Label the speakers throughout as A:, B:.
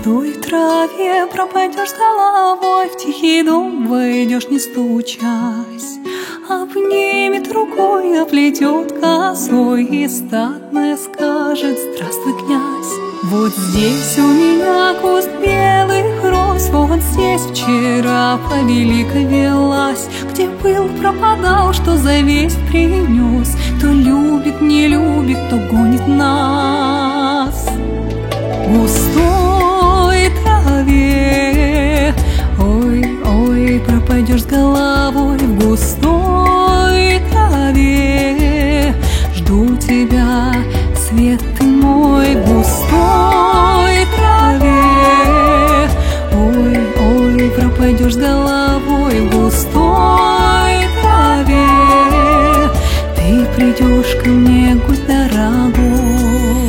A: густой траве пропадешь с головой, в тихий дом войдешь, не стучась. Обнимет рукой, оплетет косой, и статная скажет: здравствуй, князь. Вот здесь у меня куст белых роз, вот здесь вчера повелика велась. Где был, пропадал, что за весть принес, кто любит, не любит, кто гонит нас. В густой траве, ой, ой, пропадешь с головой. В густой траве жду тебя, свет ты мой. В густой траве, ой, ой, пропадешь с головой. В густой траве ты придешь ко мне, гость дорогой.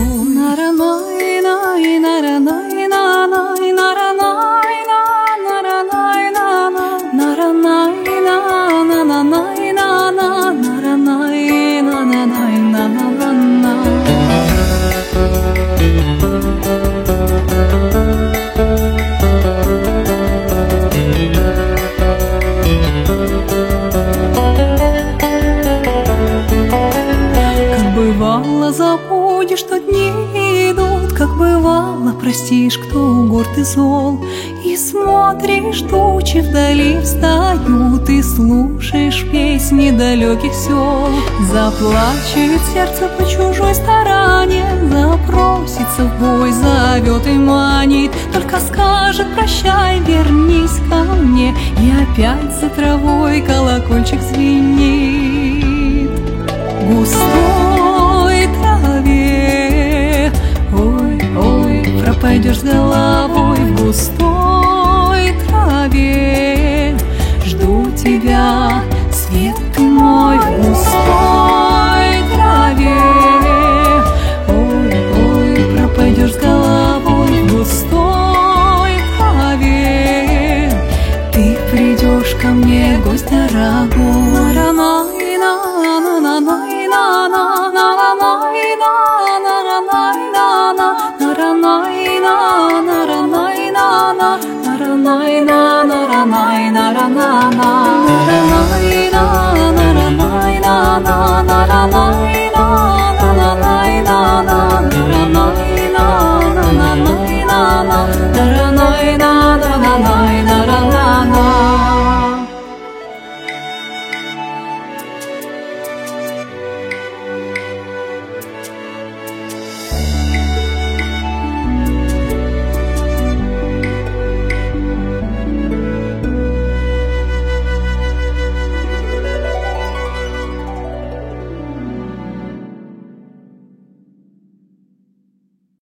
A: Забудешь, что дни идут, как бывало, простишь, кто горд и зол. И смотришь, тучи вдали встают, и слушаешь песни далеких сел. Заплачет сердце по чужой стороне, запросится в бой, зовет и манит. Только скажет: прощай, вернись ко мне, и опять за травой колокольчик звенит. Густой траве, ой, ой, пропадешь с головой. В густой траве жду тебя, свет ты мой. В густой траве, ой, ой, пропадешь с головой. В густой траве ты придешь ко мне, гость дорогой. Na